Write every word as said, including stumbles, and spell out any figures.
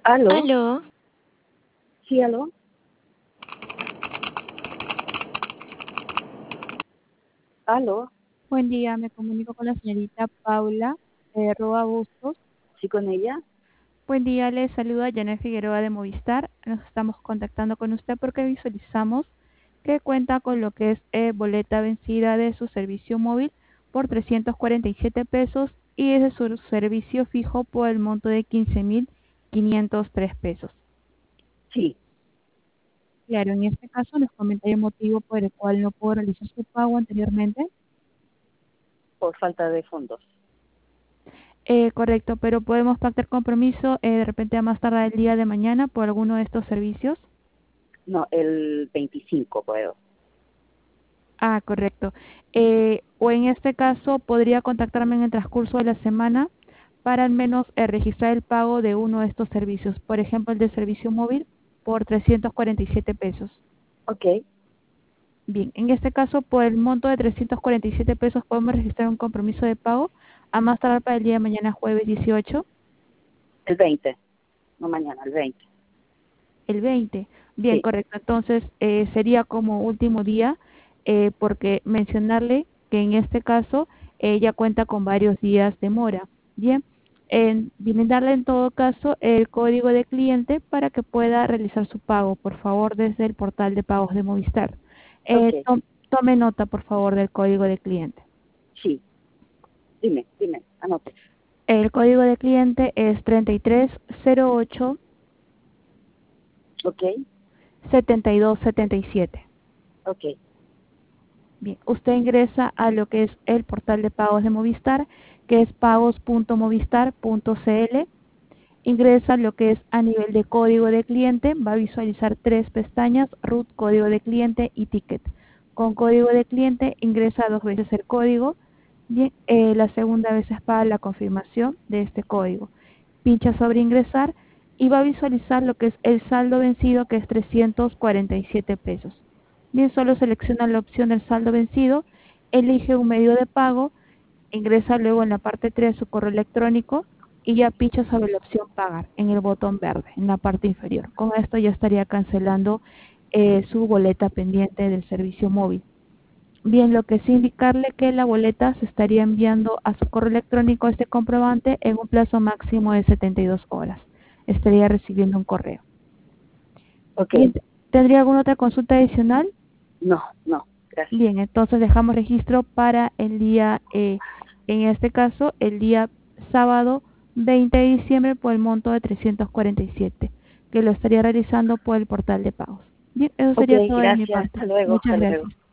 ¿Aló? Aló, Sí, aló. ¿Aló? Buen día, me comunico con la señorita Paula de Roa Bustos. ¿Sí con ella? Buen día, le saluda Janet Figueroa de Movistar. Nos estamos contactando con usted porque visualizamos que cuenta con lo que es eh, boleta vencida de su servicio móvil por trescientos cuarenta y siete pesos y es de su servicio fijo por el monto de quince mil quinientos tres pesos. Sí, Claro, en este caso nos comenta el motivo por el cual no pudo realizar su pago anteriormente. por falta de fondos. Eh, correcto, pero podemos pactar compromiso eh, de repente a más tardar el día de mañana por alguno de estos servicios. No, el veinticinco puedo. Ah, correcto. Eh, o en este caso podría contactarme en el transcurso de la semana para al menos eh, registrar el pago de uno de estos servicios. Por ejemplo, el de servicio móvil por trescientos cuarenta y siete pesos. Ok, Bien, en este caso por el monto de trescientos cuarenta y siete pesos podemos registrar un compromiso de pago a más tardar para el día de mañana jueves dieciocho. el veinte. No mañana, el veinte. El veinte. Bien, Sí, correcto. Entonces, eh, sería como último día, eh, porque mencionarle que en este caso ella cuenta con varios días de mora. Bien, en brindarle en todo caso el código de cliente para que pueda realizar su pago, por favor, desde el portal de pagos de Movistar. ok, Eh, tom- tome nota, por favor, del código de cliente. sí. Dime, dime, anote. El código de cliente es treinta y tres cero ocho Ok, setenta y dos setenta y siete. ok, Bien, usted ingresa a lo que es el portal de pagos de Movistar, que es pagos punto movistar punto cl. Ingresa lo que es a nivel de código de cliente, va a visualizar tres pestañas, root, código de cliente y ticket. Con código de cliente ingresa dos veces el código, bien, eh, la segunda vez es para la confirmación de este código. Pincha sobre ingresar y va a visualizar lo que es el saldo vencido, que es trescientos cuarenta y siete pesos. Bien, solo selecciona la opción del saldo vencido, elige un medio de pago, ingresa luego en la parte tres su correo electrónico y ya pincha sobre la opción pagar en el botón verde en la parte inferior. Con esto ya estaría cancelando eh, su boleta pendiente del servicio móvil. Bien, lo que sí indicarle que la boleta se estaría enviando a su correo electrónico este comprobante en un plazo máximo de setenta y dos horas. Estaría recibiendo un correo. ok. Bien, ¿tendría alguna otra consulta adicional? No, no, gracias. Bien, entonces dejamos registro para el día, eh, en este caso, el día sábado veinte de diciembre por el monto de trescientos cuarenta y siete, que lo estaría realizando por el portal de pagos. Bien, eso Ok, sería todo de mi gracias. parte. Hasta luego, Muchas hasta luego. gracias.